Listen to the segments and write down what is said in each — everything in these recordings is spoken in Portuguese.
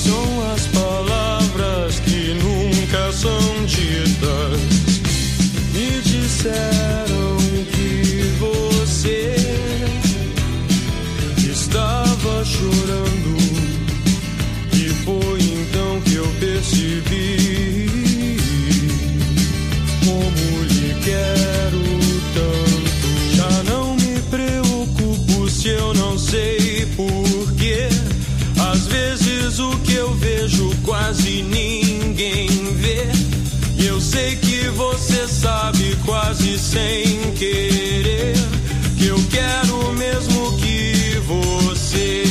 são as palavras que nunca são ditas. Me disseram que você estava chorando, e foi então que eu percebi como lhe quero tanto. Já não me preocupo se eu não sei porquê. Às vezes o que eu vejo quase ninguém vê. E eu sei que você sabe quase sem querer que eu quero mesmo que você.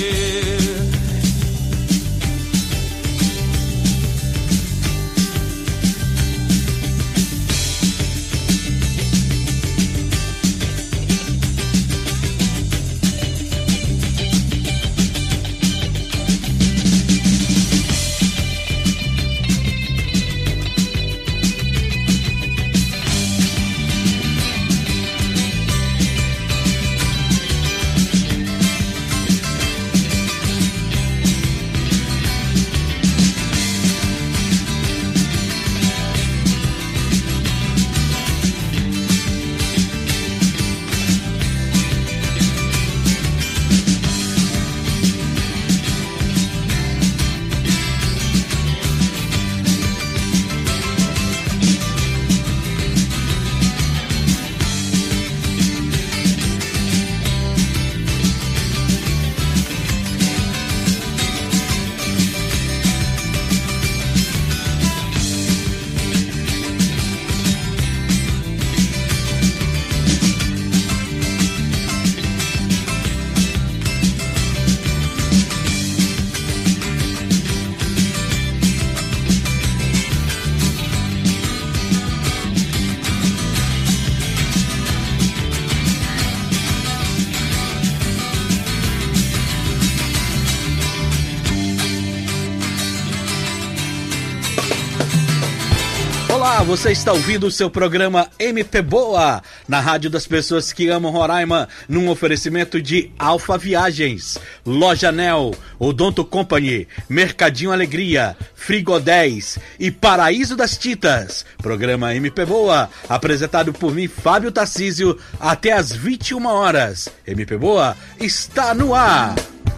Olá, você está ouvindo o seu programa MP Boa, na rádio das pessoas que amam Roraima, num oferecimento de Alfa Viagens, Loja Nel, Odonto Company, Mercadinho Alegria, Frigo 10 e Paraíso das Titas. Programa MP Boa, apresentado por mim, Fábio Tarcísio, até às 21 horas. MP Boa está no ar.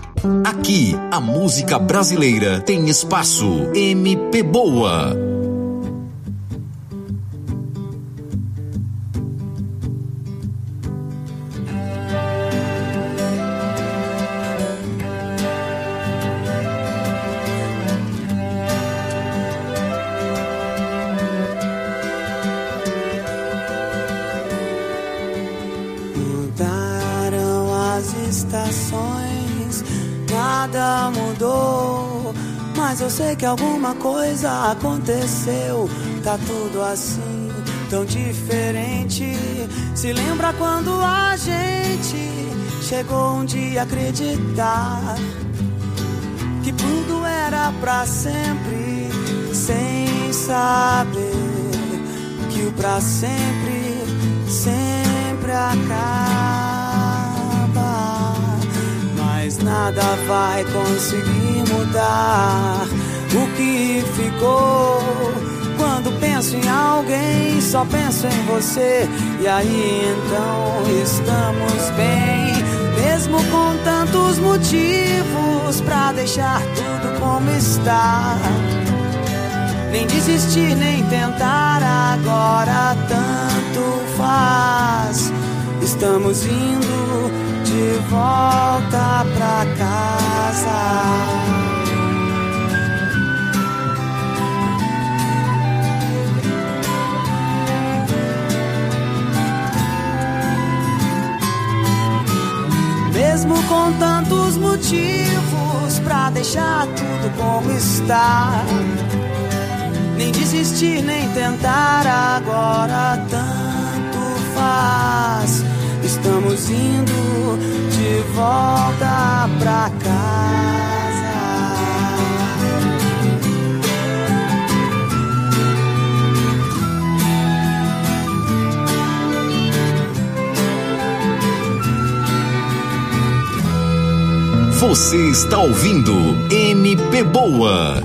Aqui, a música brasileira tem espaço. MP Boa. Nada mudou, mas eu sei que alguma coisa aconteceu. Tá tudo assim, tão diferente. Se lembra quando a gente chegou um dia a acreditar que tudo era pra sempre, sem saber que o pra sempre sempre acaba. Mas nada vai conseguir mudar o que ficou. Quando penso em alguém, só penso em você. E aí então estamos bem, mesmo com tantos motivos pra deixar tudo como está. Nem desistir, nem tentar, agora tanto faz. Estamos indo de volta pra casa. Mesmo com tantos motivos pra deixar tudo como está. Nem desistir, nem tentar, agora tanto faz. Estamos indo de volta pra casa. Você está ouvindo MP Boa.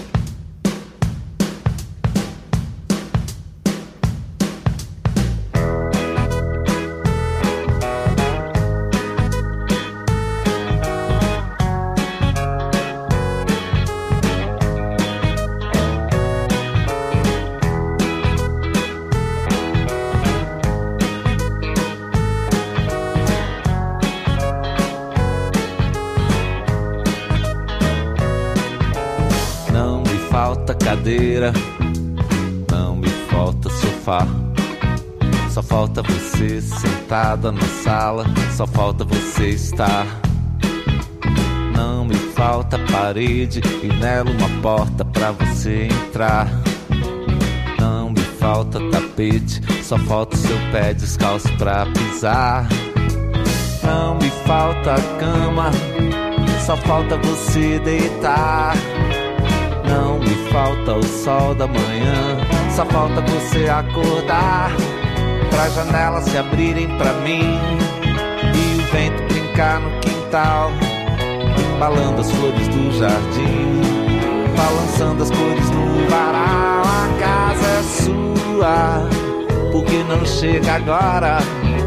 Não me falta sofá, só falta você sentada na sala, só falta você estar. Não me falta parede e nela uma porta pra você entrar. Não me falta tapete, só falta o seu pé descalço pra pisar. Não me falta cama, só falta você deitar. Não me falta o sol da manhã, só falta você acordar, pra janelas se abrirem pra mim e o vento brincar no quintal, embalando as flores do jardim, balançando as cores no varal. A casa é sua, por que não chega agora?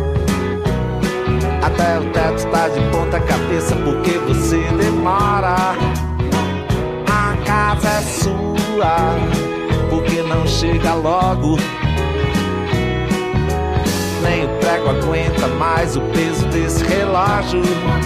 Até o teto tá de ponta cabeça, porque você demora. A casa é sua, porque não chega logo? Nem o prego aguenta mais o peso desse relógio.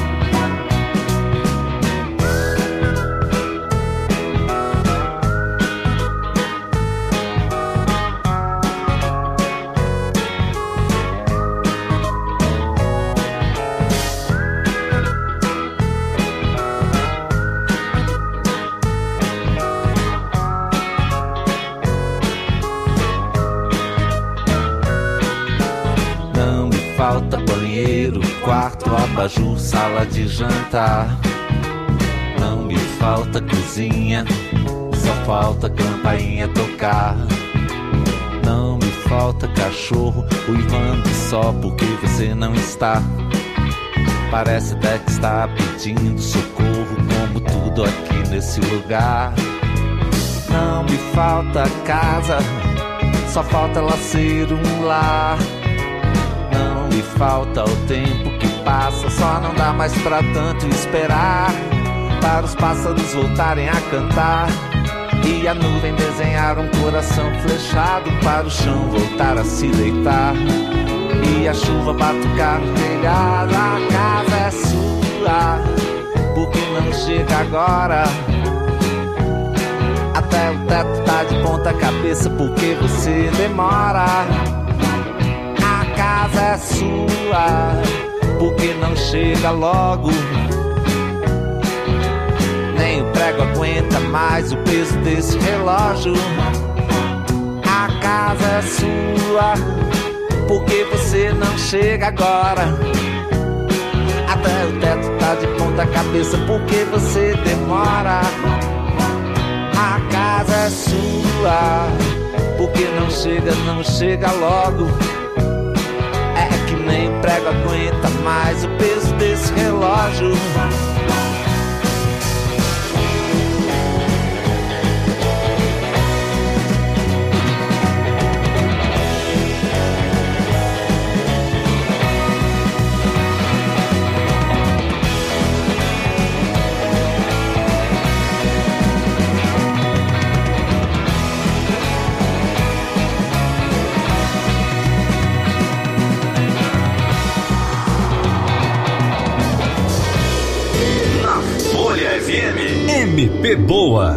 Falta banheiro, quarto, abajur, sala de jantar. Não me falta cozinha, só falta campainha tocar. Não me falta cachorro, uivando só porque você não está. Parece até que está pedindo socorro, como tudo aqui nesse lugar. Não me falta casa, só falta ela ser um lar. Não me falta o tempo que passa, só não dá mais pra tanto esperar, para os pássaros voltarem a cantar e a nuvem desenhar um coração flechado, para o chão voltar a se deitar e a chuva batucar no telhado. A casa é sua, porque não chega agora? Até o teto tá de ponta cabeça, porque você demora. A casa é sua, porque não chega logo? Nem o prego aguenta mais o peso desse relógio. A casa é sua, porque você não chega agora? Até o teto tá de ponta cabeça, porque você demora. A casa é sua, porque não chega logo? É que nem o prego aguenta mais o peso desse relógio. MP Boa.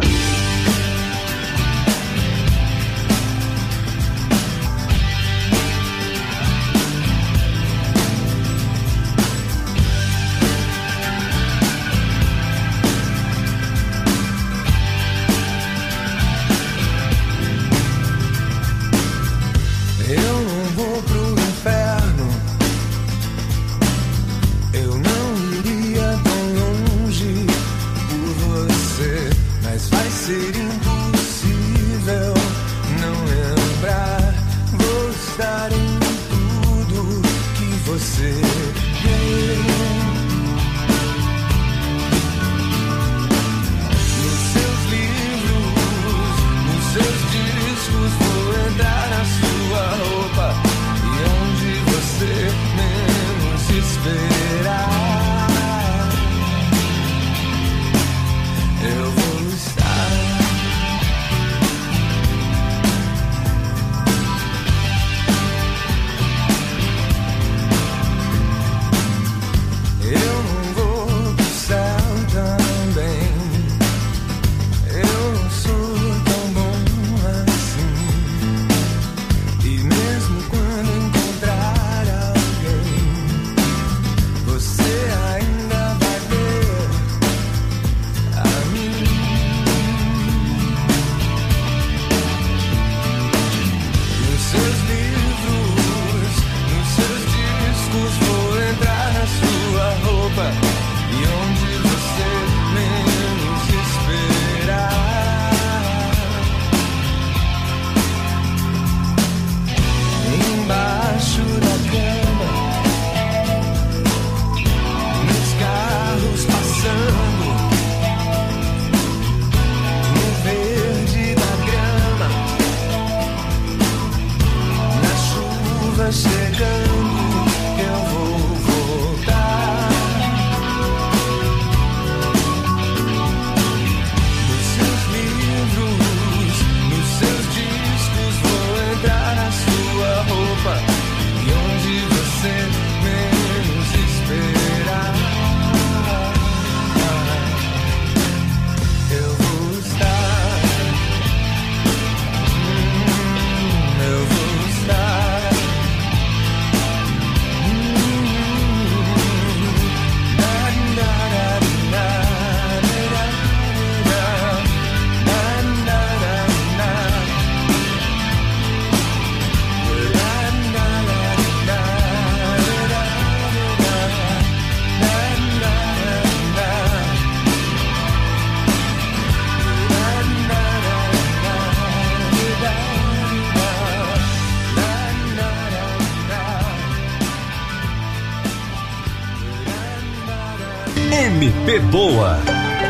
MP Boa.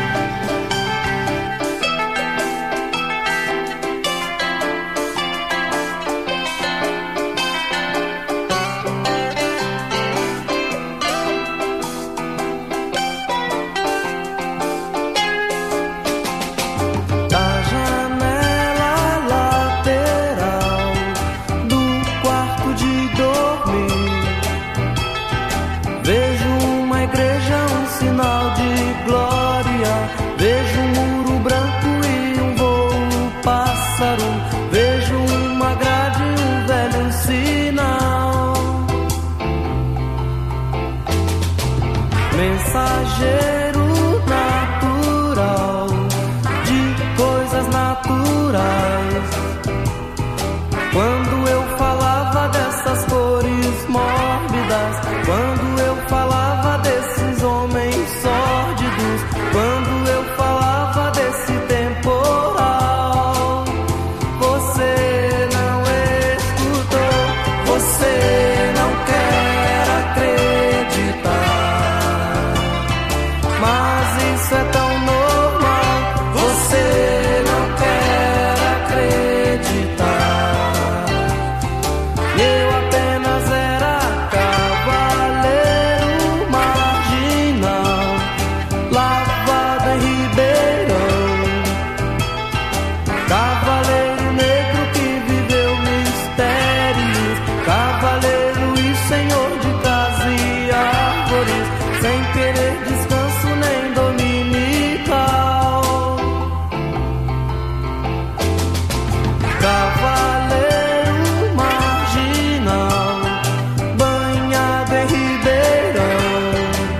Mensageiro natural de coisas naturais. Quando eu falava dessas cores mórbidas, quando eu falava desses homens sórdidos, quando eu falava desse temporal, você não escutou, você não quer acreditar. Mas isso é tão normal, você não quer acreditar. Eu apenas era cavaleiro marginal, lavado em Ribeirão, cavaleiro negro que viveu mistérios, cavaleiro e senhor de casa e árvores, sem querer descanso nem dominical. Cavaleiro marginal, banhado em Ribeirão,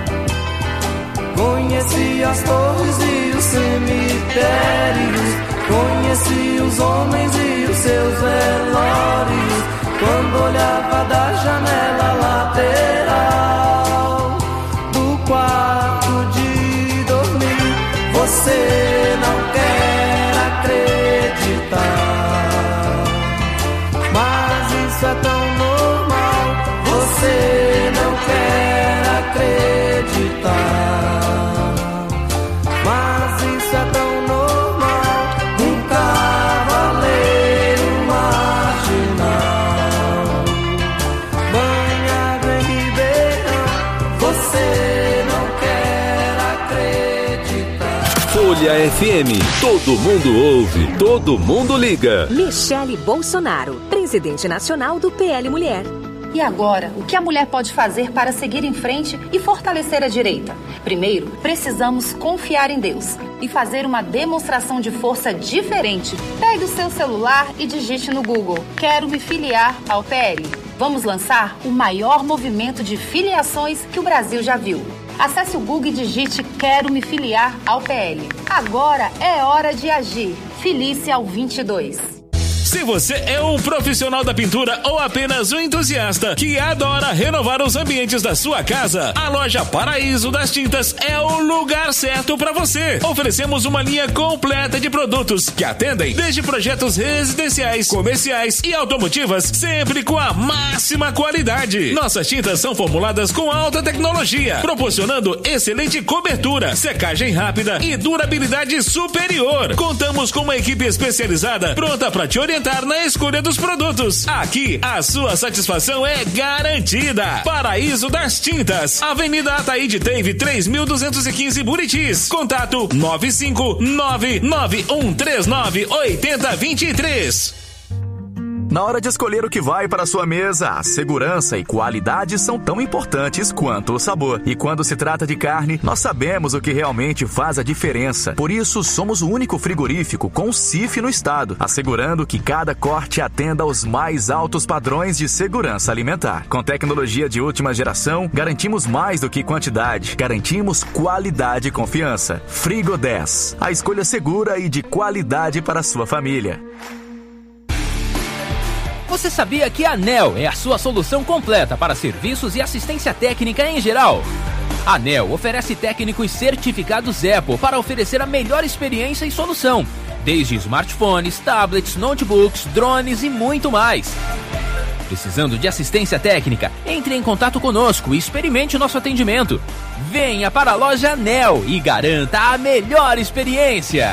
conheci as torres e os cemitérios, conheci os homens e os seus velórios, quando olhava da janela lateral do quarto de dormir. Você não quer acreditar, mas isso é tão normal, você não quer acreditar, mas isso é tão normal. Um cavaleiro marginal, banhado em Ribeirão, você não quer acreditar. Folha FM, todo mundo ouve, todo mundo liga. Michele Bolsonaro, presidente nacional do PL Mulher. E agora, o que a mulher pode fazer para seguir em frente e fortalecer a direita? Primeiro, precisamos confiar em Deus e fazer uma demonstração de força diferente. Pegue o seu celular e digite no Google: quero me filiar ao PL. Vamos lançar o maior movimento de filiações que o Brasil já viu. Acesse o Google e digite quero me filiar ao PL. Agora é hora de agir. Filie-se ao 22. Se você é um profissional da pintura ou apenas um entusiasta que adora renovar os ambientes da sua casa, a loja Paraíso das Tintas é o lugar certo para você. Oferecemos uma linha completa de produtos que atendem desde projetos residenciais, comerciais e automotivas, sempre com a máxima qualidade. Nossas tintas são formuladas com alta tecnologia, proporcionando excelente cobertura, secagem rápida e durabilidade superior. Contamos com uma equipe especializada pronta para te orientar na escolha dos produtos. Aqui, a sua satisfação é garantida. Paraíso das Tintas, Avenida Ataíde Teve 3215 Buritis. Contato 95991398023. Na hora de escolher o que vai para a sua mesa, a segurança e qualidade são tão importantes quanto o sabor. E quando se trata de carne, nós sabemos o que realmente faz a diferença. Por isso, somos o único frigorífico com CIF no estado, assegurando que cada corte atenda aos mais altos padrões de segurança alimentar. Com tecnologia de última geração, garantimos mais do que quantidade, garantimos qualidade e confiança. Frigo 10, a escolha segura e de qualidade para a sua família. Você sabia que a ANEEL é a sua solução completa para serviços e assistência técnica em geral? A ANEEL oferece técnicos certificados Apple para oferecer a melhor experiência e solução, desde smartphones, tablets, notebooks, drones e muito mais. Precisando de assistência técnica? Entre em contato conosco e experimente o nosso atendimento. Venha para a loja Anel e garanta a melhor experiência.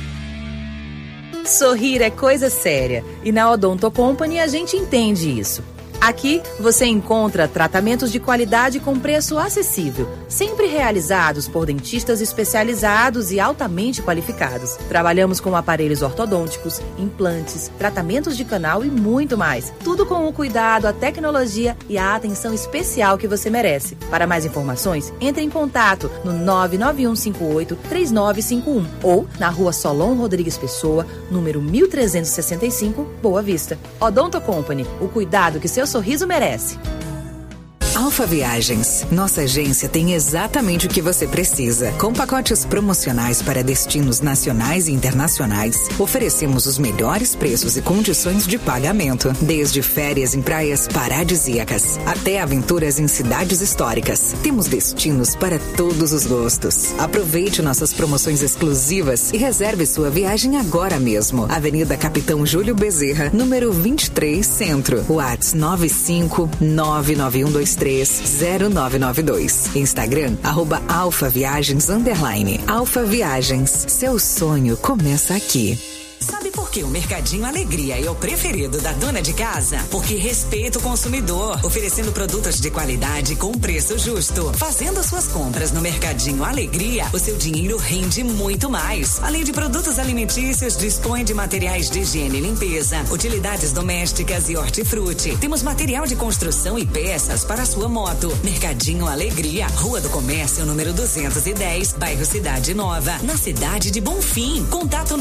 Sorrir é coisa séria e na Odonto Company a gente entende isso. Aqui você encontra tratamentos de qualidade com preço acessível, sempre realizados por dentistas especializados e altamente qualificados. Trabalhamos com aparelhos ortodônticos, implantes, tratamentos de canal e muito mais. Tudo com o cuidado, a tecnologia e a atenção especial que você merece. Para mais informações, entre em contato no 99158-3951 ou na Rua Solon Rodrigues Pessoa, número 1365, Boa Vista. Odonto Company, o cuidado que seu sorriso merece. Alfa Viagens. Nossa agência tem exatamente o que você precisa. Com pacotes promocionais para destinos nacionais e internacionais, oferecemos os melhores preços e condições de pagamento. Desde férias em praias paradisíacas até aventuras em cidades históricas. Temos destinos para todos os gostos. Aproveite nossas promoções exclusivas e reserve sua viagem agora mesmo. Avenida Capitão Júlio Bezerra, número 23, Centro. WhatsApp 9599123 0992. Instagram, @alfaviagens_. Alfa Viagens. Seu sonho começa aqui. Sabe por que o Mercadinho Alegria é o preferido da dona de casa? Porque respeita o consumidor, oferecendo produtos de qualidade com preço justo. Fazendo suas compras no Mercadinho Alegria, o seu dinheiro rende muito mais. Além de produtos alimentícios, dispõe de materiais de higiene e limpeza, utilidades domésticas e hortifruti. Temos material de construção e peças para a sua moto. Mercadinho Alegria, Rua do Comércio, número 210, bairro Cidade Nova, na cidade de Bonfim. Contato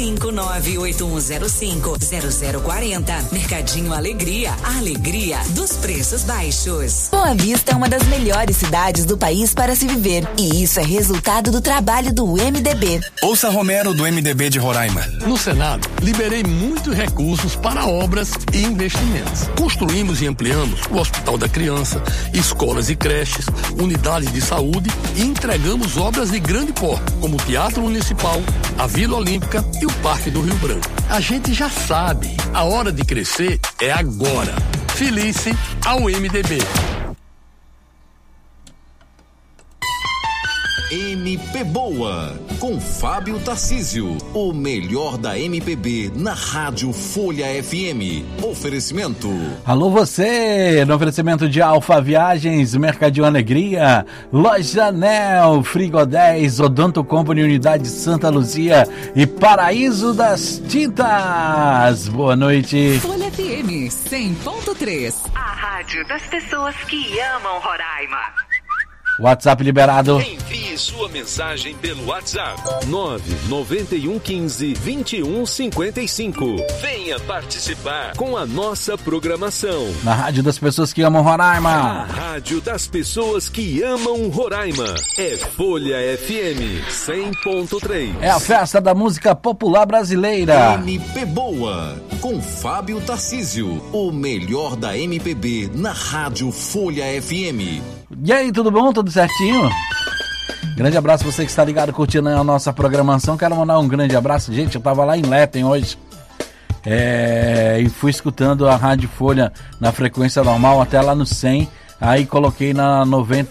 95981050040. Mercadinho Alegria, a alegria dos preços baixos. Boa Vista é uma das melhores cidades do país para se viver. E isso é resultado do trabalho do MDB. Ouça Romero do MDB de Roraima. No Senado, liberei muitos recursos para obras e investimentos. Construímos e ampliamos o Hospital da Criança, escolas e creches, unidades de saúde e entregamos obras de grande porte, como o Teatro Municipal, a Vila Olímpica e o Parque do Rio Branco. A gente já sabe, a hora de crescer é agora. Felice ao MDB. MP Boa, com Fábio Tarcísio. O melhor da MPB na Rádio Folha FM. Oferecimento. Alô você, no oferecimento de Alfa Viagens, Mercadinho Alegria, Loja Anel, Frigo 10, Odonto Company, Unidade Santa Luzia e Paraíso das Tintas. Boa noite. Folha FM 100.3. A rádio das pessoas que amam Roraima. WhatsApp liberado. Envie sua mensagem pelo WhatsApp 99115-2155. Venha participar com a nossa programação. Na rádio das pessoas que amam Roraima. A rádio das pessoas que amam Roraima. É Folha FM 100.3. É a festa da música popular brasileira. MP Boa, com Fábio Tarcísio. O melhor da MPB na Rádio Folha FM. E aí, tudo bom? Tudo certinho? Grande abraço pra você que está ligado, curtindo a nossa programação. Quero mandar um grande abraço. Gente, eu tava lá em Letem hoje. E fui escutando a Rádio Folha na frequência normal até lá no 100. Aí coloquei na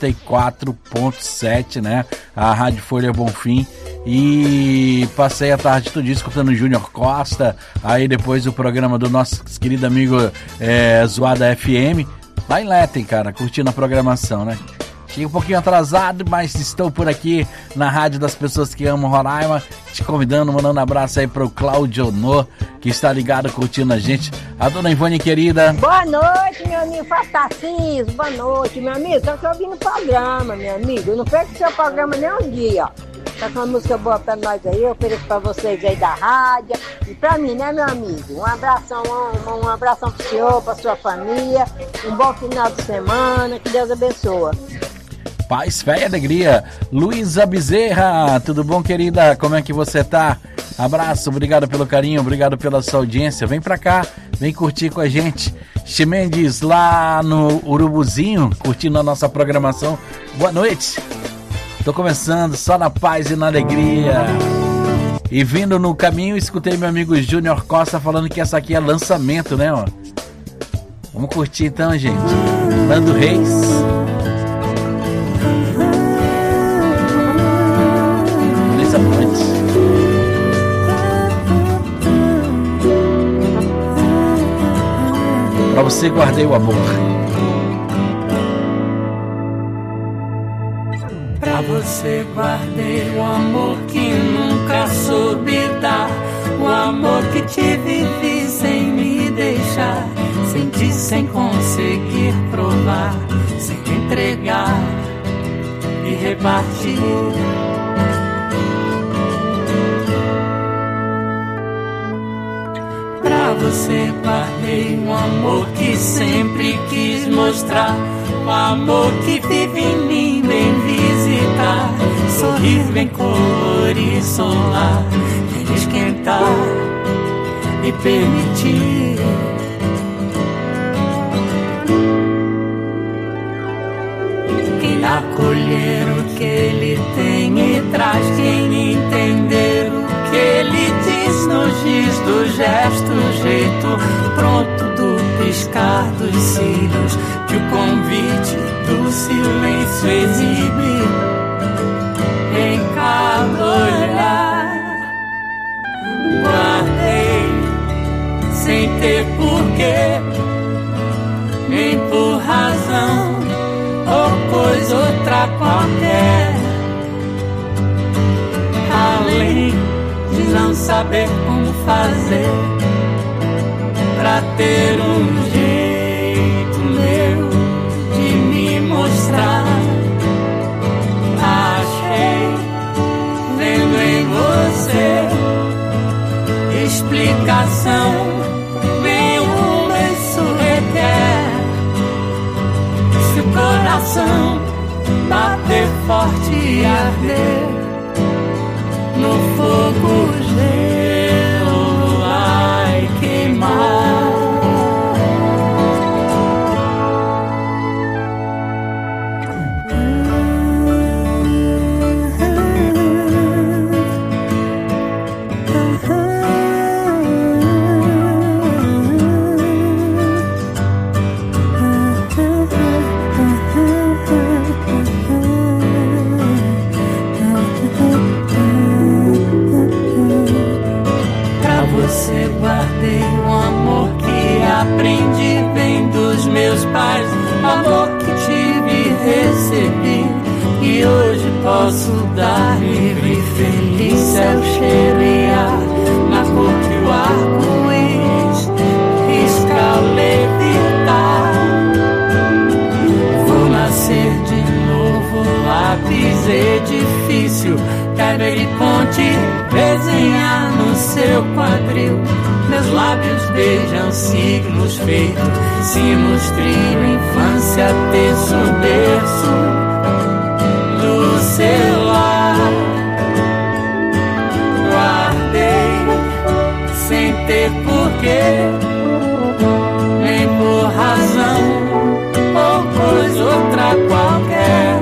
94.7, né? A Rádio Folha Bonfim. E passei a tarde todo dia escutando o Júnior Costa. Aí depois o programa do nosso querido amigo Zoada FM. Lá em Letem, cara, curtindo a programação, né? Cheguei um pouquinho atrasado, mas estou por aqui na rádio das pessoas que amam Roraima, te convidando, mandando um abraço aí pro Cláudio Honor, que está ligado, curtindo a gente. A dona Ivone querida. Boa noite, meu amigo Tarcísio. Boa noite, meu amigo. Tô ouvindo o programa, meu amigo. Eu não perco seu programa nem um dia, ó. Tá com uma música boa pra nós aí, eu ofereço pra vocês aí da rádio. E pra mim, né, meu amigo? Um abração pro senhor, pra sua família. Um bom final de semana, que Deus abençoe. Paz, fé e alegria. Luísa Bezerra, tudo bom, querida? Como é que você tá? Abraço, obrigado pelo carinho, obrigado pela sua audiência. Vem pra cá, vem curtir com a gente. Chimendes lá no Urubuzinho, curtindo a nossa programação. Boa noite. Tô começando só na paz e na alegria. E vindo no caminho, escutei meu amigo Júnior Costa falando que essa aqui é lançamento, né, ó? Vamos curtir então, gente. Nando Reis. Luiz Amante. Pra você guardei o amor. Pra você guardei o amor que nunca soube dar. O amor que te vivi sem me deixar. Senti sem conseguir provar. Sem entregar e repartir. Pra você guardei um amor que sempre quis mostrar. O amor que vive em mim, vem visitar. Sorrir, vem colorir, solar. Vem esquentar e permitir. Quem acolher o que ele tem e traz. Quem entender o que ele diz, nos giz do gesto, jeito pronto do piscar dos cílios, que o convite do silêncio exibe em cada olhar. Guardei sem ter porquê, nem por razão ou coisa outra qualquer, além de não saber como fazer pra ter um jeito meu de me mostrar. Achei, vendo em você, explicação nenhuma isso requer. Se o coração bater forte e arder no fogo, gelo vai queimar. Guardei um amor que aprendi, vem dos meus pais. Amor que tive e recebi, e hoje posso dar livre e feliz. Céu, cheiro e ar, na cor que o arco-íris risca ao levitar. Vou nascer de novo, lápis edifício, quebra e ponte, desenhar no seu quadril. Meus lábios beijam signos feitos, sinos, trio, infância, terço, berço do seu lar. Guardei sem ter porquê, nem por razão ou coisa outra qualquer,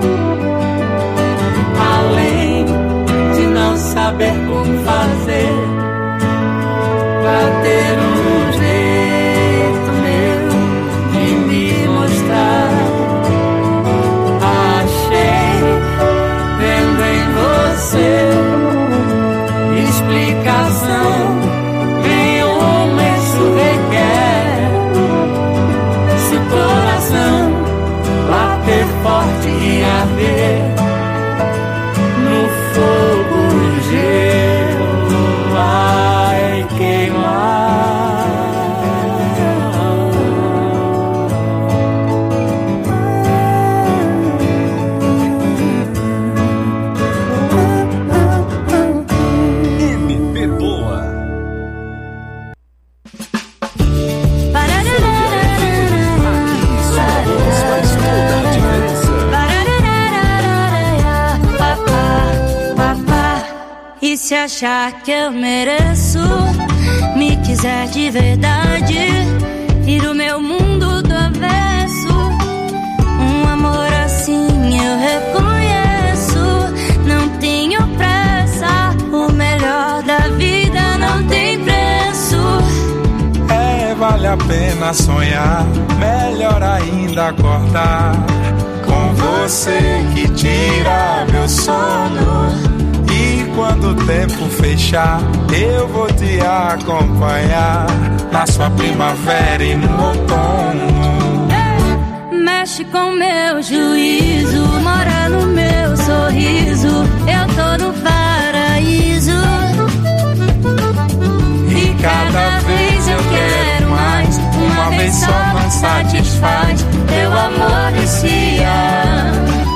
além de não saber como fazer pra ter um jeito meu de me mostrar. Achei, vendo em você, explicação nenhuma isso requer. Se o coração bater forte e arder no fogo, gelo vai queimar. MP Boa. E se achar que eu mereço, me quiser de verdade, vira o meu mundo do avesso. Um amor assim eu reconheço. Não tenho pressa, o melhor da vida não tem preço. Vale a pena sonhar, melhor ainda acordar com você que tira meu sono. E quando o tempo fechar, eu vou te acompanhar na sua primavera e no outono. Mexe com meu juízo, mora no meu sorriso, eu tô no paraíso. E cada vez eu quero mais, uma vez só não satisfaz, teu amor vicia.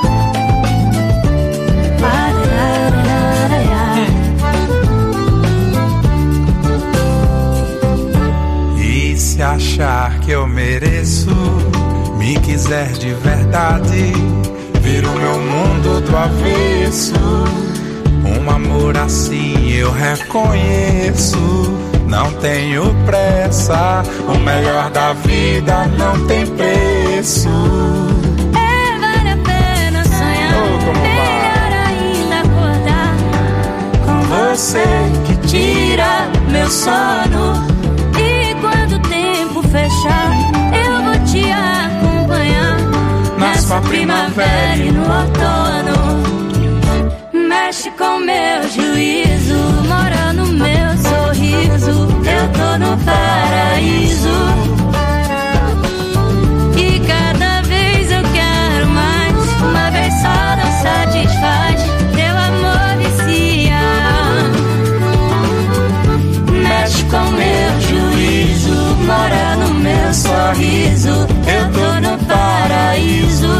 E se achar que eu mereço, me quiser de verdade, vira o meu mundo do avesso. Um amor assim eu reconheço, não tenho pressa, o melhor da vida não tem preço. É, vale a pena sonhar, melhor ainda acordar com você que tira meu sono. E quando o tempo fechar, eu vou te acompanhar nessa primavera e no outono. Mexe com meu juízo, mora no meu sorriso, eu tô no paraíso. E cada vez eu quero mais, uma vez só não satisfaz, teu amor vicia. Mexe com meu juízo, mora no meu sorriso, eu tô no paraíso.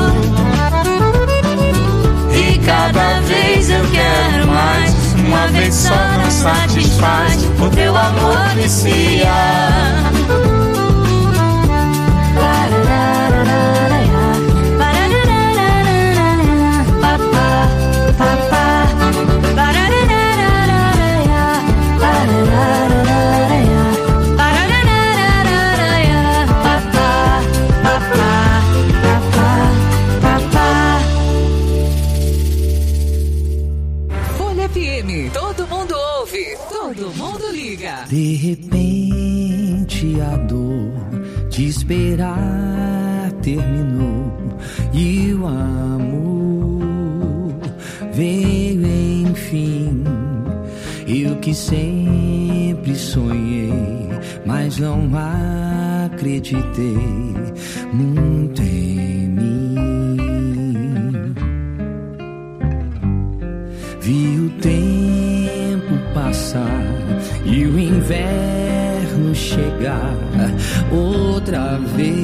E cada vez eu quero mais, uma vez só não satisfaz, o teu amor vicia. De repente a dor de esperar terminou e o amor veio enfim. Eu que sempre sonhei, mas não acreditei muito em mim. Vi o tempo passar e o inverno chegar outra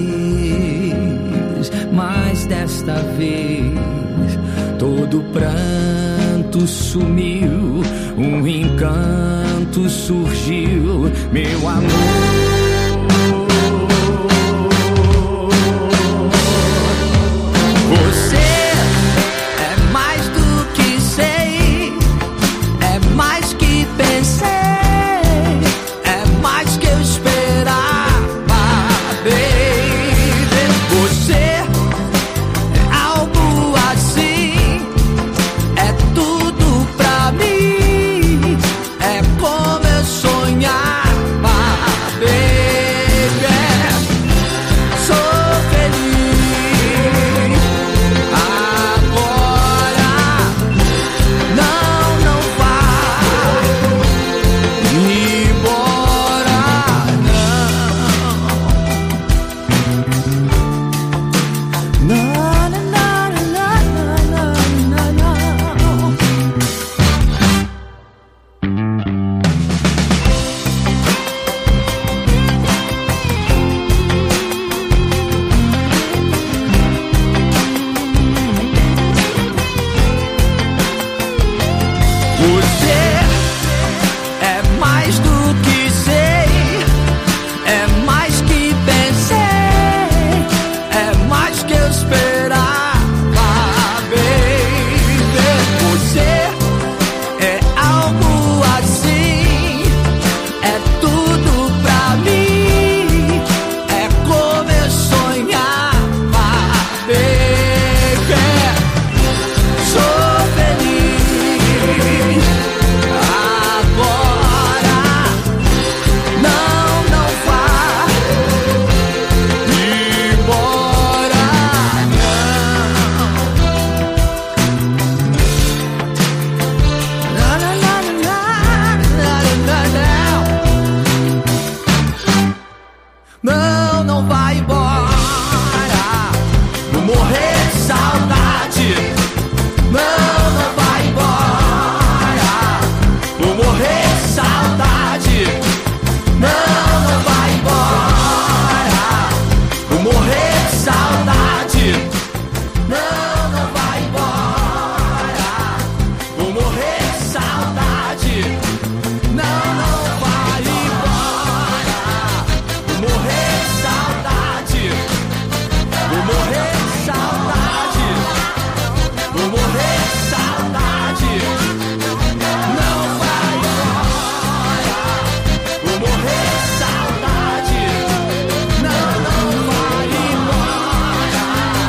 vez, mas desta vez todo pranto sumiu, um encanto surgiu, meu amor. É como eu sonhava, baby. não vai embora. Vou morrer de saudade. Não vai embora. Vou morrer de saudade. Não vai embora. Vou morrer de saudade. Não vai embora. Vou morrer de saudade. Não vai embora. Vou morrer de saudade. Vou morrer de saudade. Vou morrer de saudade. Não vai embora. Vou morrer de saudade. Não vai embora.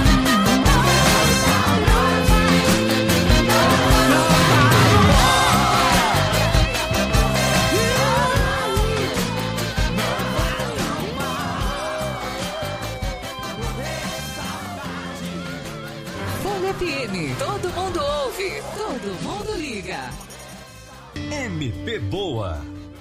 Folha FM, todo mundo ouve, todo mundo liga. MP Boa.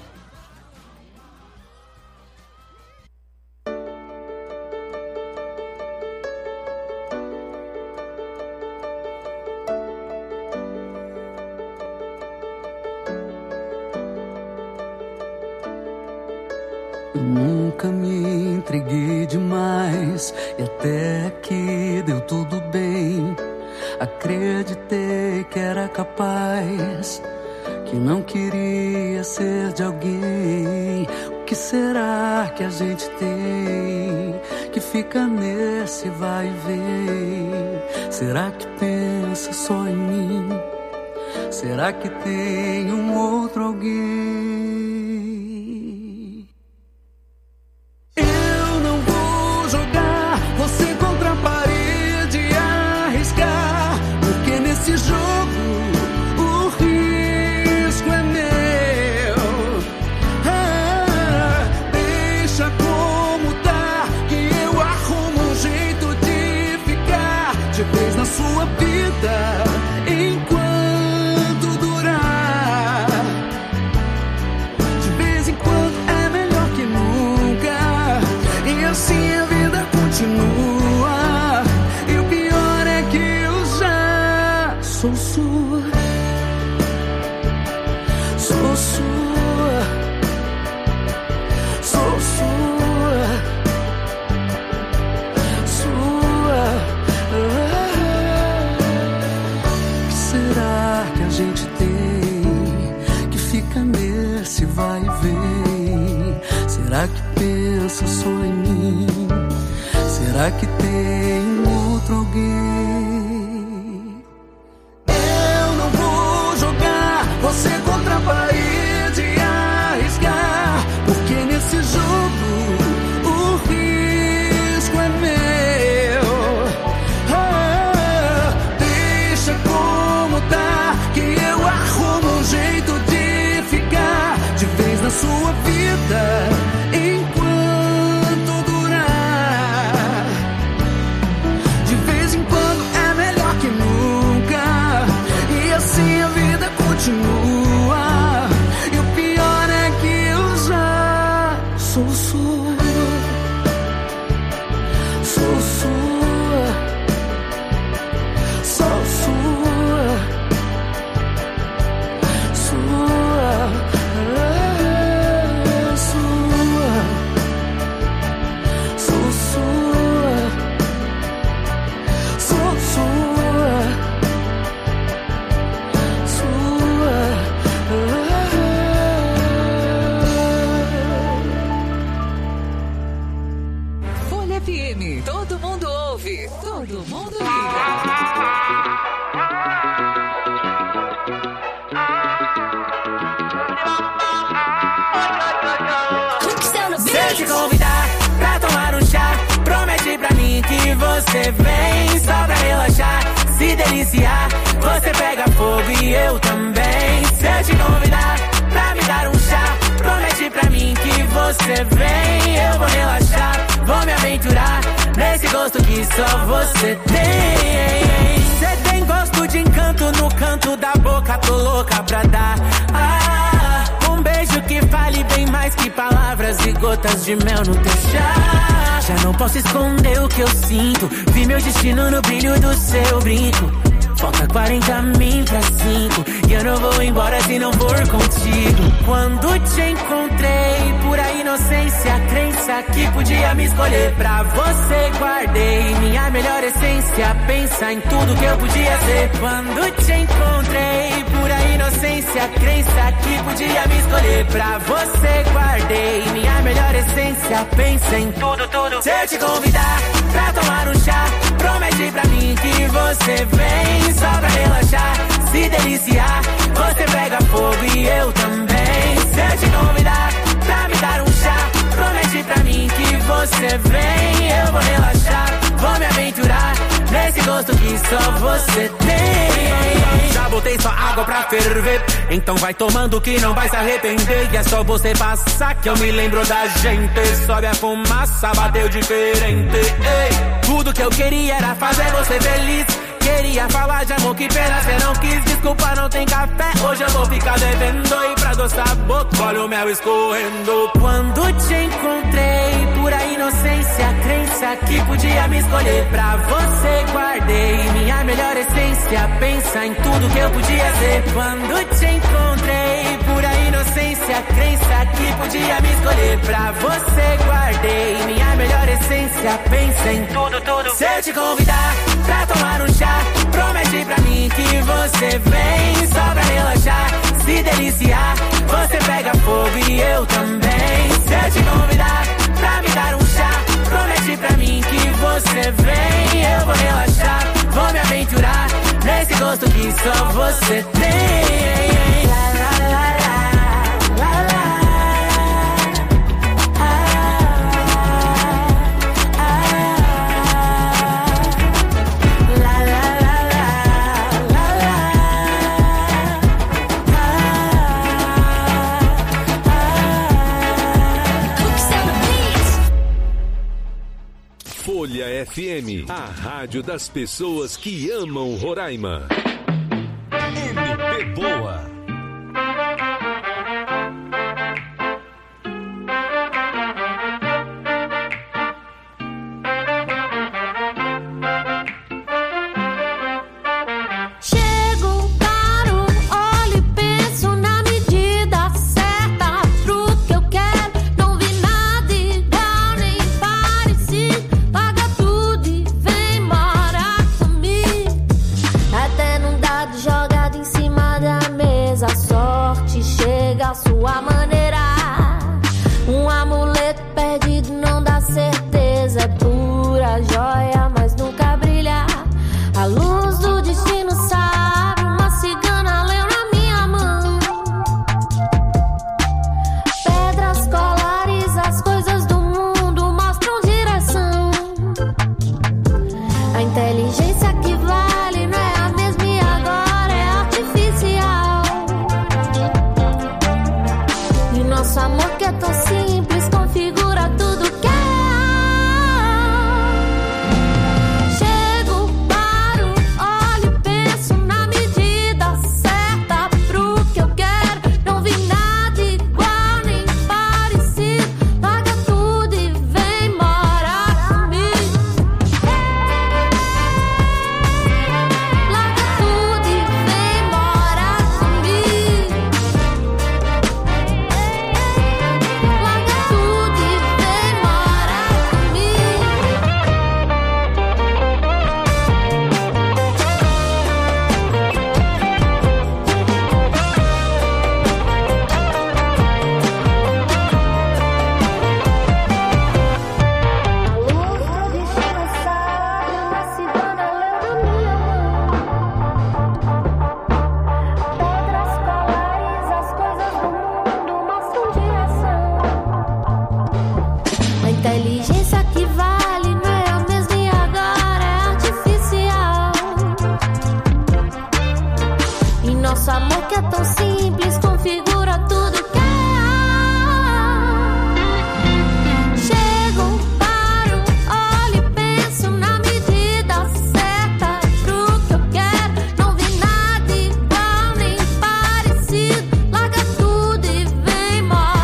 Eu nunca me entreguei demais e até aqui deu tudo bem. Acreditei que era capaz, que não queria ser de alguém. O que será que a gente tem que fica nesse vai e vem? Será que pensa só em mim? Será que tem um outro alguém? Eu não vou jogar você contra a parede e arriscar, porque nesse jogo o risco é meu. Deixa como tá, que eu arrumo um jeito de ficar de vez na sua vida enquanto durar. De vez em quando é melhor que nunca, e assim a vida continua. E o pior é que eu já sou sua. Sou sua. Sou sua. Sua. O que será que a gente tem que fica nesse vai e vem? Será que pensa só em mim? Será que tem um outro alguém? Eu não vou jogar você contra a parede e arriscar, porque nesse jogo o risco é meu. Deixa como tá, que eu arrumo um jeito de ficar de vez na sua vida enquanto durar. De vez em quando é melhor que nunca, e assim a vida continua. E o pior é que eu já sou sua. Sou sua. Sou sua. Sua. Sou sua. Sou sua. Folha FM, todo mundo ouve, todo mundo liga. Se eu te convidar pra tomar um chá, promete pra mim que você vem só pra relaxar, se deliciar. Você pega fogo e eu também. Se eu te convidar pra me dar um chá, promete pra mim que você vem. Eu vou relaxar, vou me aventurar nesse gosto que só você tem. Você tem gosto de encanto no canto da boca, tô louca pra dar. Um beijo que me fale bem mais que palavras e gotas de mel no teu chá. Já não posso esconder o que eu sinto. Vi meu destino no brilho do seu brinco. Falta 40 mim pra 5 e eu não vou embora se não for contigo. Quando te encontrei, pura inocência, crença que podia me escolher. Pra você guardei minha melhor essência, pensa em tudo que eu podia ser. Quando te encontrei, pura inocência, crença que podia me escolher. Pra você guardei minha melhor essência, pensa em tudo, tudo. Se eu te convidar pra tomar um chá, promete pra mim que você vem só pra relaxar, se deliciar. Você pega fogo e eu também. Se eu te convidar pra me dar um chá, promete pra mim que você vem. Eu vou relaxar, vou me aventurar nesse gosto que só você tem. Já botei só água pra ferver, então vai tomando que não vai se arrepender. E é só você passar que eu me lembro da gente. Sobe a fumaça, bateu diferente. Ei, tudo que eu queria era fazer você feliz. Queria falar de amor, que pena cê não quis. Desculpa, não tem café, hoje eu vou ficar devendo. E pra adoçar a boca, olha o mel escorrendo. Quando te encontrei, pura inocência, crença que podia me escolher. Pra você guardei minha melhor essência, pensa em tudo que eu podia ser. Quando te encontrei, pura inocência, crença que podia me escolher. Pra você guardei minha melhor essência, pensa em tudo, tudo. Se eu te convidar pra tomar um chá, promete pra mim que você vem só pra relaxar, se deliciar. Você pega fogo e eu também. Se eu te convidar pra me dar um chá, promete pra mim que você vem. Eu vou relaxar, vou me aventurar nesse gosto que só você tem. La, la, la, la, la, la. Folha FM, a rádio das pessoas que amam Roraima. MP Boa. Sua maneira, um amuleto perdido não dá certeza, é pura joia, mas nunca brilha. A luz do destino sabe, uma cigana leu na minha mão. Pedras colares, as coisas do mundo mostram direção. A inteligência que vale não é a mesma e agora é artificial. Nosso amor que é tão simples configura tudo que é. Chego, paro, olho e penso na medida certa pro que eu quero. Não vi nada igual nem parecido. Larga tudo e vem morar comigo. Larga tudo e vem morar comigo. Inteligência que vale não é a mesma e agora é artificial. E nosso amor que é tão simples configura tudo que é. Chego, paro, olho e penso na medida certa pro que eu quero. Não vi nada igual nem parecido. Larga tudo e vem embora.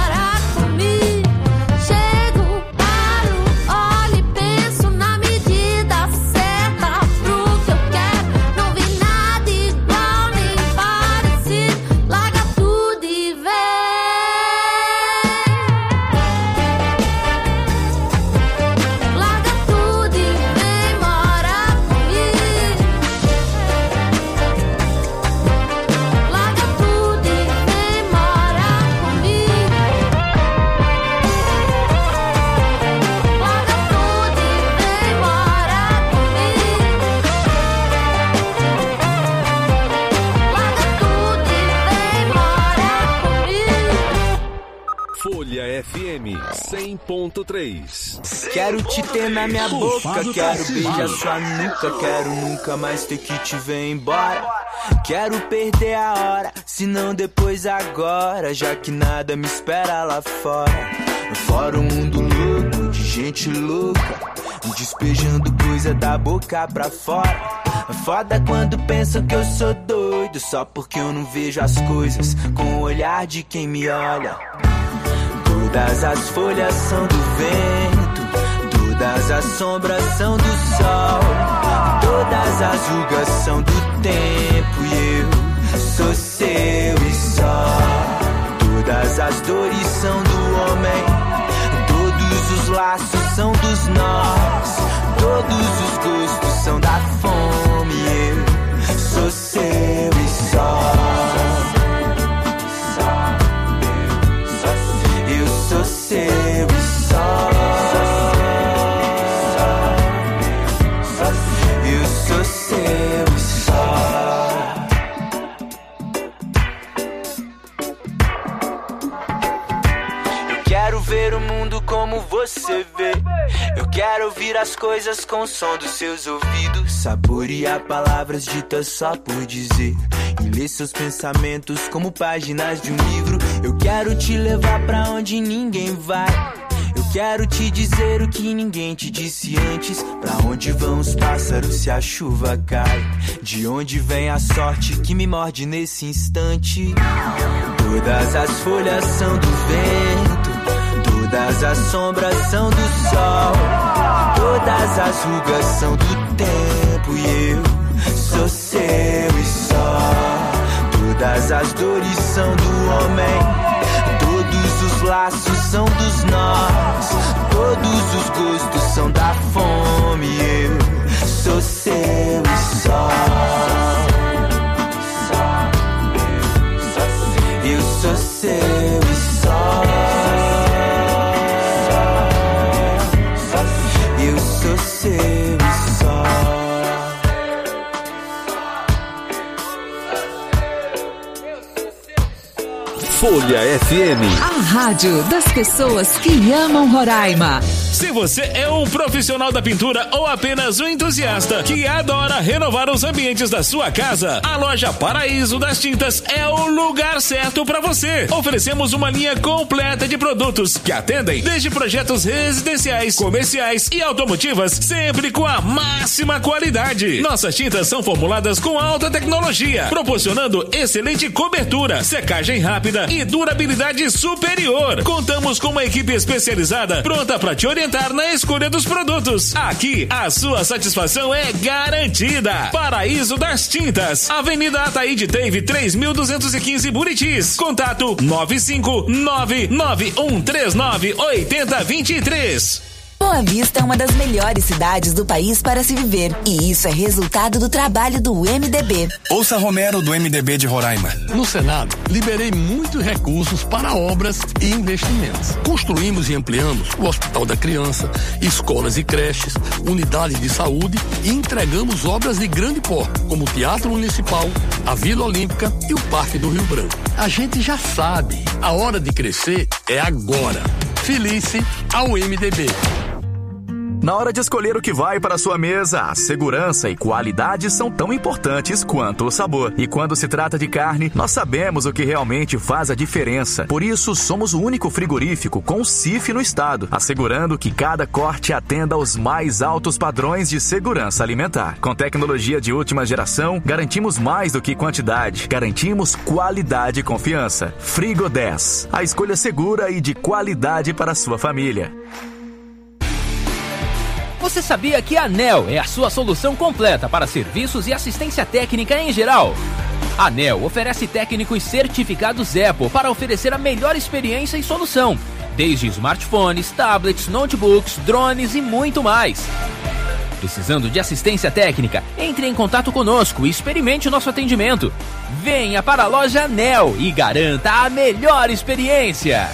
Folha FM 100.3. Quero te ter na minha boca, quero beijar sua nuca, quero nunca mais ter que te ver embora. Quero perder a hora, se não depois agora, já que nada me espera lá fora. Fora um mundo louco, de gente louca, despejando coisa da boca pra fora. Foda quando pensam que eu sou doido, só porque eu não vejo as coisas com o olhar de quem me olha. Todas as folhas são do vento, todas as sombras são do sol, todas as rugas são do tempo e eu sou seu e só. Todas as dores são do homem, todos os laços são dos nós, todos os gostos são da fome e eu sou seu e só. Eu sou seu e só. Eu sou seu e só. Eu quero ver o mundo como você vê. Eu quero ouvir as coisas com o som dos seus ouvidos, saborear palavras ditas só por dizer, e ler seus pensamentos como páginas de um livro. Eu quero te levar pra onde ninguém vai. Eu quero te dizer o que ninguém te disse antes. Pra onde vão os pássaros se a chuva cai? De onde vem a sorte que me morde nesse instante? Todas as folhas são do vento, todas as sombras são do sol, todas as rugas são do tempo e eu sou seu e só. Todas as dores são do homem, todos os laços são dos nós, todos os gostos são da fome e eu sou seu e só. Eu sou seu e só. Eu sou seu e só. Folha FM. A rádio das pessoas que amam Roraima. Se você é um profissional da pintura ou apenas um entusiasta que adora renovar os ambientes da sua casa, a loja Paraíso das Tintas é o lugar certo para você. Oferecemos uma linha completa de produtos que atendem desde projetos residenciais, comerciais e automotivas, sempre com a máxima qualidade. Nossas tintas são formuladas com alta tecnologia, proporcionando excelente cobertura, secagem rápida e durabilidade superior. Contamos com uma equipe especializada pronta para te orientar na escolha dos produtos. Aqui, a sua satisfação é garantida. Paraíso das Tintas, Avenida Ataíde Teve 3215 Buritis. Contato 95991398023. Boa Vista é uma das melhores cidades do país para se viver. E isso é resultado do trabalho do MDB. Ouça Romero do MDB de Roraima. No Senado, liberei muitos recursos para obras e investimentos. Construímos e ampliamos o Hospital da Criança, escolas e creches, unidades de saúde e entregamos obras de grande porte, como o Teatro Municipal, a Vila Olímpica e o Parque do Rio Branco. A gente já sabe, a hora de crescer é agora. Felice ao MDB. Na hora de escolher o que vai para a sua mesa, a segurança e qualidade são tão importantes quanto o sabor. E quando se trata de carne, nós sabemos o que realmente faz a diferença. Por isso, somos o único frigorífico com CIF no estado, assegurando que cada corte atenda aos mais altos padrões de segurança alimentar. Com tecnologia de última geração, garantimos mais do que quantidade, garantimos qualidade e confiança. Frigo 10, a escolha segura e de qualidade para a sua família. Você sabia que a ANEL é a sua solução completa para serviços e assistência técnica em geral? A ANEL oferece técnicos certificados Apple para oferecer a melhor experiência e solução, desde smartphones, tablets, notebooks, drones e muito mais. Precisando de assistência técnica? Entre em contato conosco e experimente o nosso atendimento. Venha para a loja ANEL e garanta a melhor experiência.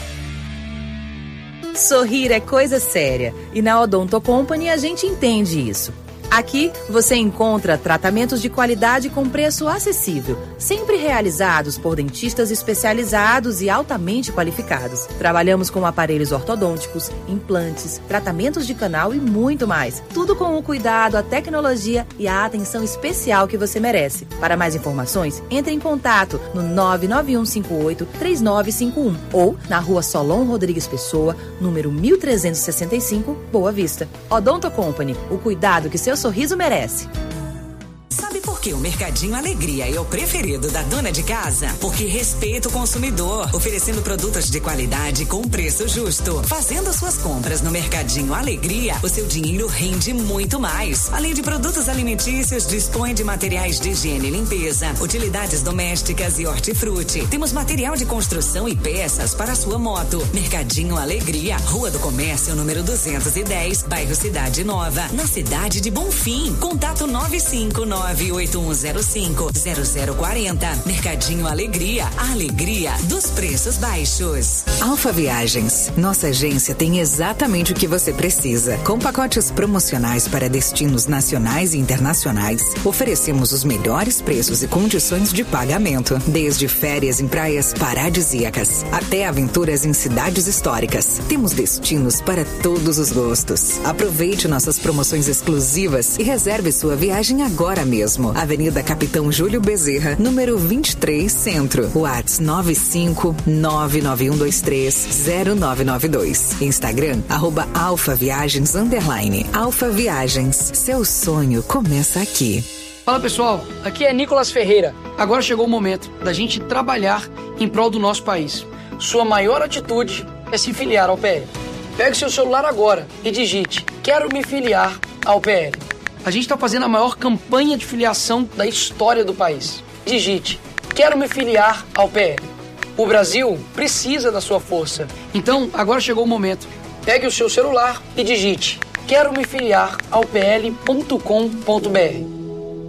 Sorrir é coisa séria e na Odonto Company a gente entende isso. Aqui você encontra tratamentos de qualidade com preço acessível, sempre realizados por dentistas especializados e altamente qualificados. Trabalhamos com aparelhos ortodônticos, implantes, tratamentos de canal e muito mais. Tudo com o cuidado, a tecnologia e a atenção especial que você merece. Para mais informações, entre em contato no 99158-3951 ou na Rua Solon Rodrigues Pessoa, número 1365, Boa Vista. Odonto Company, o cuidado que seu sorriso merece. Sabe por que o Mercadinho Alegria é o preferido da dona de casa? Porque respeita o consumidor, oferecendo produtos de qualidade com preço justo. Fazendo suas compras no Mercadinho Alegria, o seu dinheiro rende muito mais. Além de produtos alimentícios, dispõe de materiais de higiene e limpeza, utilidades domésticas e hortifruti. Temos material de construção e peças para a sua moto. Mercadinho Alegria, Rua do Comércio, número 210, bairro Cidade Nova, na cidade de Bonfim. Contato 95981050040. Mercadinho Alegria, a alegria dos preços baixos. Alfa Viagens, nossa agência tem exatamente o que você precisa. Com pacotes promocionais para destinos nacionais e internacionais, oferecemos os melhores preços e condições de pagamento, desde férias em praias paradisíacas até aventuras em cidades históricas. Temos destinos para todos os gostos. Aproveite nossas promoções exclusivas e reserve sua viagem agora mesmo. Avenida Capitão Júlio Bezerra, número 23, Centro. WhatsApp 95991230992. Instagram, @alfaviagens_. Alfa Viagens, seu sonho começa aqui. Fala pessoal, aqui é Nicolas Ferreira. Agora chegou o momento da gente trabalhar em prol do nosso país. Sua maior atitude é se filiar ao PL. Pegue seu celular agora e digite: quero me filiar ao PL. A gente está fazendo a maior campanha de filiação da história do país. Digite: quero me filiar ao PL. O Brasil precisa da sua força. Então, agora chegou o momento. Pegue o seu celular e digite: quero me filiar ao pl.com.br.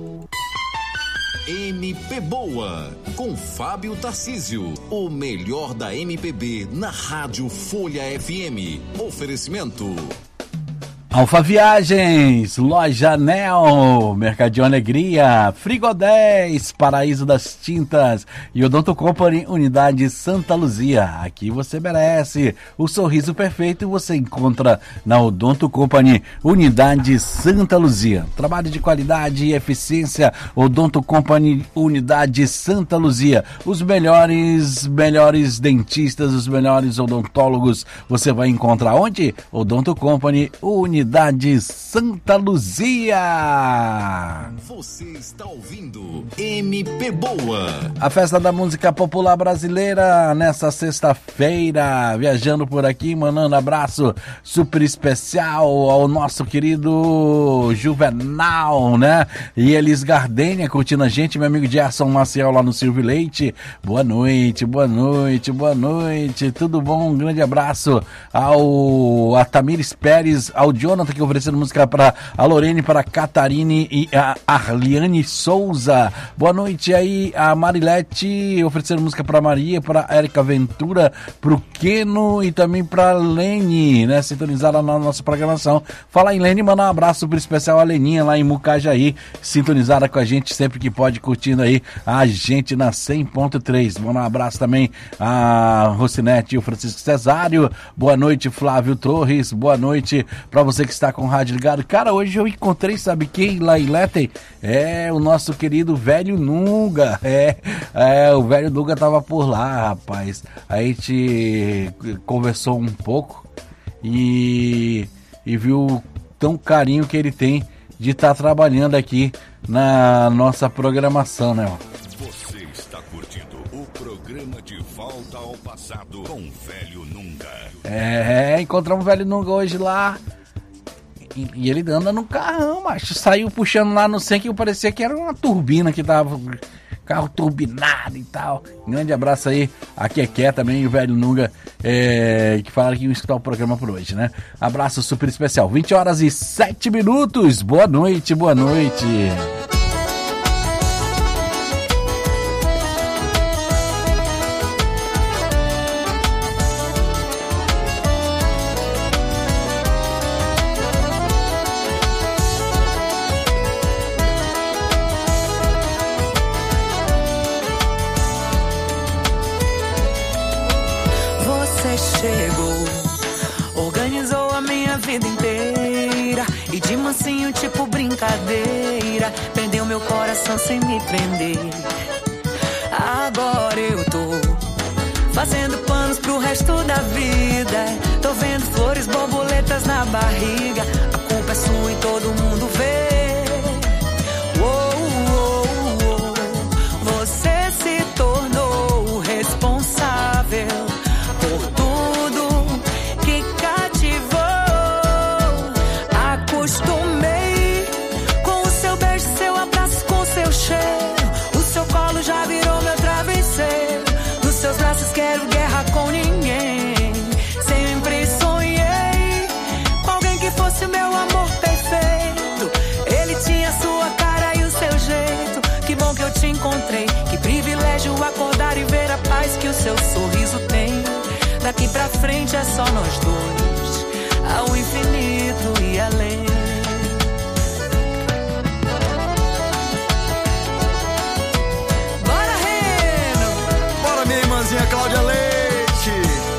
MP Boa, com Fábio Tarcísio. O melhor da MPB na Rádio Folha FM. Oferecimento Alfa Viagens, Loja Nel, Mercadinho Alegria, Frigo 10, Paraíso das Tintas e Odonto Company, Unidade Santa Luzia. Aqui você merece. O sorriso perfeito você encontra na Odonto Company, Unidade Santa Luzia. Trabalho de qualidade e eficiência, Odonto Company, Unidade Santa Luzia. Os melhores dentistas, os melhores odontólogos você vai encontrar onde? Odonto Company, Unidade Santa Luzia. Você está ouvindo MP Boa, a festa da música popular brasileira nessa sexta-feira. Viajando por aqui, mandando abraço super especial ao nosso querido Juvenal, né? E Elis Gardênia curtindo a gente, meu amigo Gerson Maciel lá no Silvio Leite. Boa noite, boa noite, boa noite. Tudo bom? Um grande abraço a Tamires Pérez, ao Jonathan, que oferecendo música para a Lorene, para a Catarine e a Arliane Souza. Boa noite aí a Marilete, oferecendo música para Maria, para a Érica Ventura, para o Keno e também para a Lene, né, sintonizada na nossa programação. Fala em Lene, manda um abraço super especial a Leninha lá em Mucajaí, sintonizada com a gente sempre que pode, curtindo aí a gente na 100.3. Manda um abraço também a Rocinete e o Francisco Cesário. Boa noite, Flávio Torres. Boa noite para você que está com o rádio ligado. Cara, hoje eu encontrei, sabe quem lá em Letem? É o nosso querido Velho Nunga. O Velho Nunga tava por lá, rapaz. A gente conversou um pouco e viu tão carinho que ele tem de estar trabalhando aqui na nossa programação, né? Você está curtindo o programa De Volta ao Passado com Velho Nunga. Encontramos o Velho Nunga hoje lá. E ele anda no carrão, macho. Saiu puxando lá no 100 que parecia que era uma turbina que tava... Carro turbinado e tal. Grande abraço aí a Keké também e o Velho Nunga, que falaram que iam escutar o programa por hoje, né? Abraço super especial. 20h07. Boa noite, boa noite. Perdeu meu coração sem me prender. Agora eu tô fazendo planos pro resto da vida. Tô vendo flores, borboletas na barriga. A culpa é sua e todo mundo vê. Você se tornou responsável por tudo que cativou. Acostumei com o seu beijo, seu abraço, com seu cheiro. O seu colo já virou meu travesseiro. Nos seus braços quero guerra com ninguém. Sempre sonhei com alguém que fosse o meu amor perfeito. Ele tinha sua cara e o seu jeito. Que bom que eu te encontrei. Que privilégio acordar e ver a paz que o seu sorriso tem. Daqui pra frente é só nós dois, ao infinito e além. Bora, Reno! Bora, minha irmãzinha Cláudia Leite!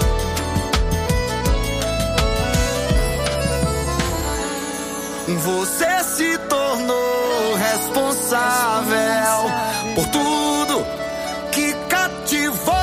Você se tornou responsável por tudo que cativou.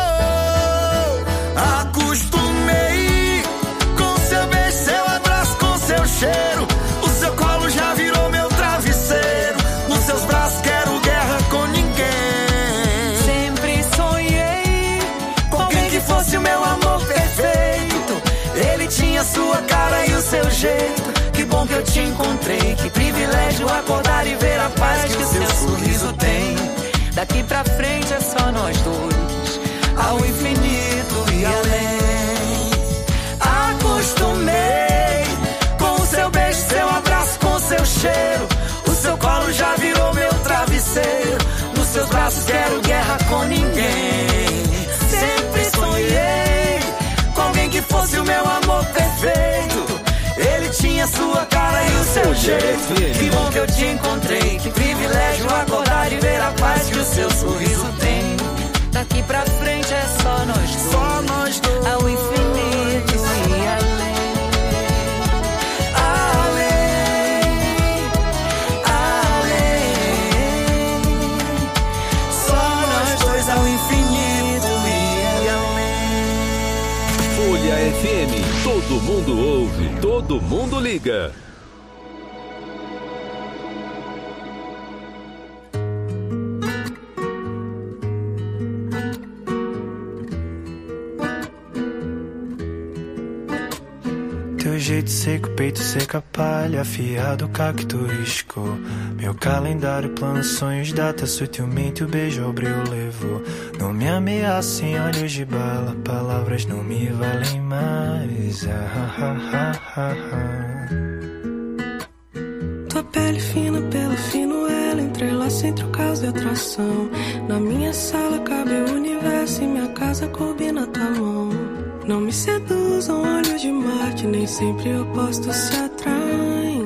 Acostumei com seu beijo, seu abraço, com seu cheiro. O seu colo já virou meu travesseiro. Nos seus braços quero guerra com ninguém. Sempre sonhei com alguém que fosse o meu amor perfeito. Ele tinha sua cara e o seu jeito. Que bom que eu te encontrei. Que privilégio acordar e ver a paz que o seu sorriso tem. Daqui pra frente é só nós dois, ao infinito e além. Acostumei com o seu beijo, seu abraço, com o seu cheiro. O seu colo já virou meu travesseiro. Nos seus braços quero guerra com ninguém. Sempre sonhei com alguém que fosse o meu amor perfeito. Ele tinha sua cara e o seu jeito. Que bom que eu te encontrei. Que privilégio acordar e ver a paz que o seu sorriso tem. Daqui pra frente é só nós dois, ao infinito e além. Além, só nós dois ao infinito e além. Folha FM, todo mundo ouve, todo mundo liga. Teu jeito seco, peito seca, palha, afiado, cacto riscou. Meu calendário, planos, sonhos, data, sutilmente o beijo ao brilho levou. Não me ameacem, olhos de bala, palavras não me valem mais. Tua pele fina, pelo fino ela, entrelaça entre o caos e a atração. Na minha sala cabe o universo e minha casa coube na tua mão. Não me seduzam olhos de Marte, nem sempre opostos se atraem.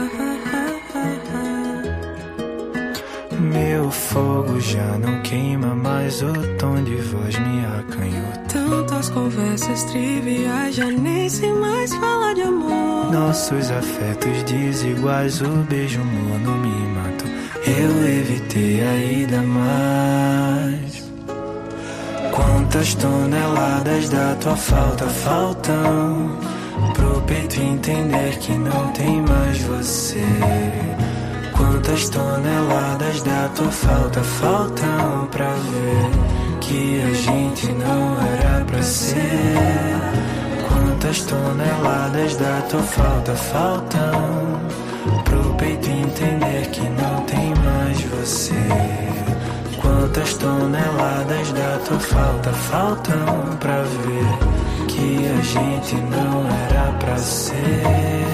Meu fogo já não queima, mas o tom de voz me acanhou. Tantas conversas triviais, já nem sei mais falar de amor. Nossos afetos desiguais, o beijo morno me matou. Eu evitei a ida mais. Quantas toneladas da tua falta faltam pro peito entender que não tem mais você? Quantas toneladas da tua falta faltam pra ver que a gente não era pra ser? Quantas toneladas da tua falta faltam pro peito entender que não tem mais você? Quantas toneladas da tua falta faltam pra ver que a gente não era pra ser?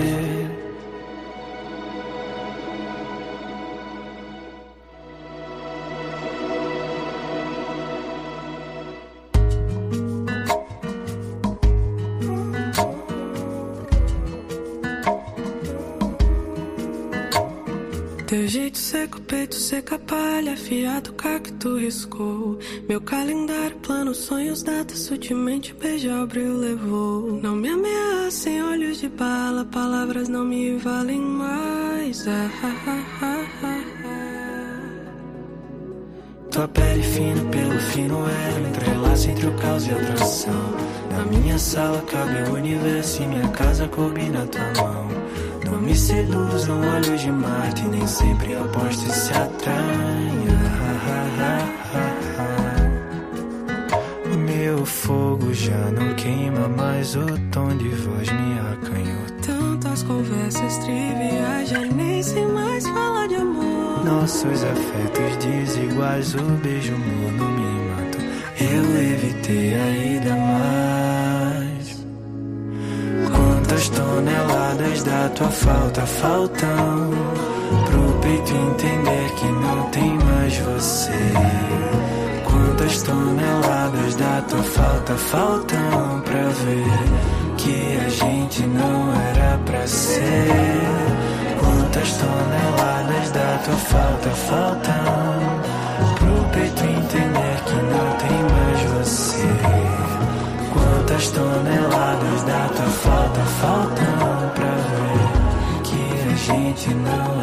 Teu jeito seco, peito seca, palha, afiado, cacto riscou. Meu calendário, planos, sonhos, datas, sutilmente beijar o brilho levou. Não me ameacem, olhos de bala, palavras não me valem mais. Tua pele fina pelo fino elo, entrelaça entre o caos e a atração. Na minha sala cabe o universo e minha casa coube na tua mão. Não me seduzam olhos de Marte, nem sempre opostos se atraem. O meu fogo já não queima, mas o tom de voz me acanhou. Tantas conversas triviais, já nem sei mais falar de amor. Nossos afetos desiguais, o beijo morno me matou. Eu evitei a ida mais. Quantas toneladas da tua falta faltam pro peito entender que não tem mais você? Quantas toneladas da tua falta faltam pra ver que a gente não era pra ser? Quantas toneladas da tua falta faltam pro peito entender que não tem mais você? Quantas toneladas da tua falta faltam pra ver que a gente não